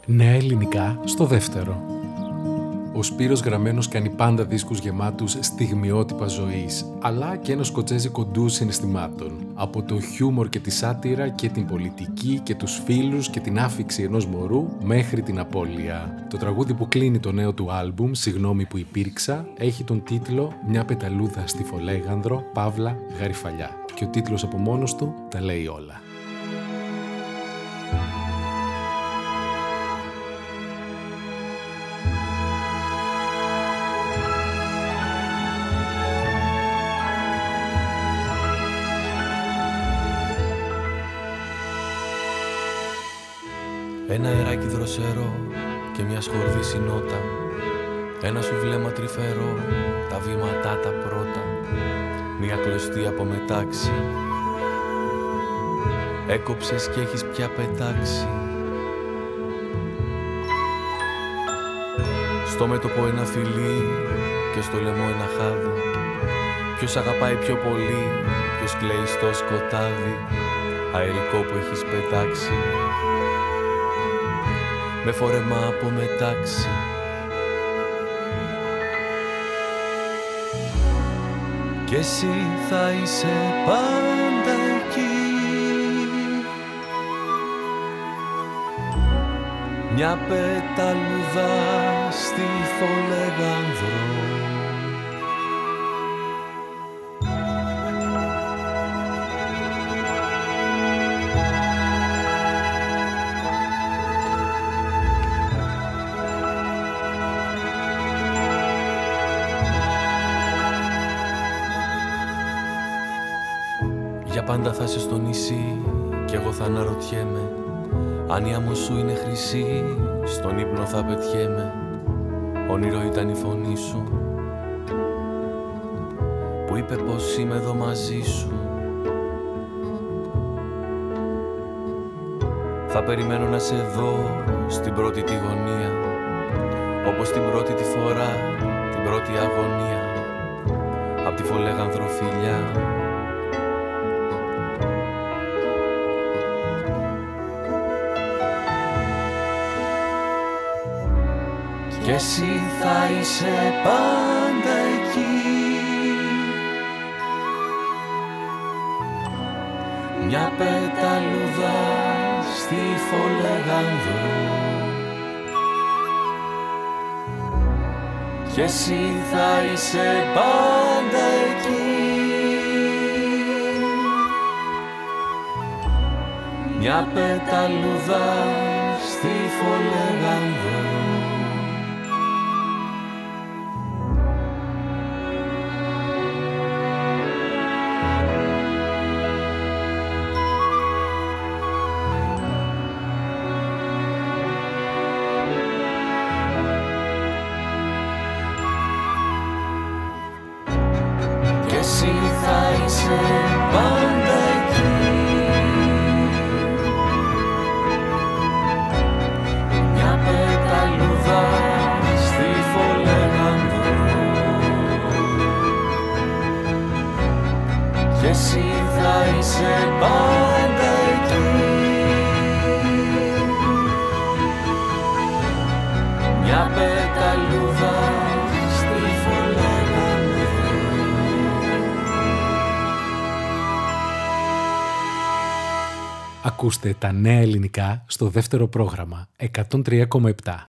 Νέα ελληνικά στο δεύτερο. Ο Σπύρος Γραμμένος κάνει πάντα δίσκους γεμάτους στιγμιότυπα ζωής, αλλά και ένα σκοτσέζι κοντού συναισθημάτων. Από το χιούμορ και τη σάτυρα και την πολιτική και τους φίλους και την άφιξη ενός μωρού μέχρι την απώλεια. Το τραγούδι που κλείνει το νέο του άλμπουμ, «Συγγνώμη που υπήρξα», έχει τον τίτλο «Μια πεταλούδα στη Φολέγανδρο, Παύλα, Γαριφαλιά». Και ο τίτλος από μόνος του τα λέει όλα. Ένα αεράκι δροσερό και μια σκορδή συνότα. Ένα σου βλέμμα τρυφερό, τα βήματά τα πρώτα. Μια κλωστή από μετάξι. Έκοψες κι έχεις πια πετάξει. Στο μέτωπο ένα φιλί και στο λαιμό ένα χάδι. Ποιος αγαπάει πιο πολύ, ποιος κλαίει στο σκοτάδι. Αερικό που έχεις πετάξει. Με φόρεμα από μετάξι. Κι εσύ θα είσαι πάντα εκεί. Μια πεταλούδα στη Φολέγανδρο. Πάντα θα είσαι στο νησί κι εγώ θα αναρωτιέμαι αν η άμμο σου είναι χρυσή, στον ύπνο θα πετιέμαι. Όνειρο ήταν η φωνή σου που είπε πως είμαι εδώ μαζί σου. Θα περιμένω να σε δω στην πρώτη τη γωνία, όπως την πρώτη τη φορά, την πρώτη αγωνία. Απ' τη Φολέγανδρο φιλιά. Κι εσύ θα είσαι πάντα εκεί. Μια πεταλούδα στη Φολέγανδρο. Κι εσύ θα είσαι πάντα εκεί. Μια πεταλούδα στη Φολέγανδρο. Ακούστε τα νέα ελληνικά στο δεύτερο πρόγραμμα 103,7.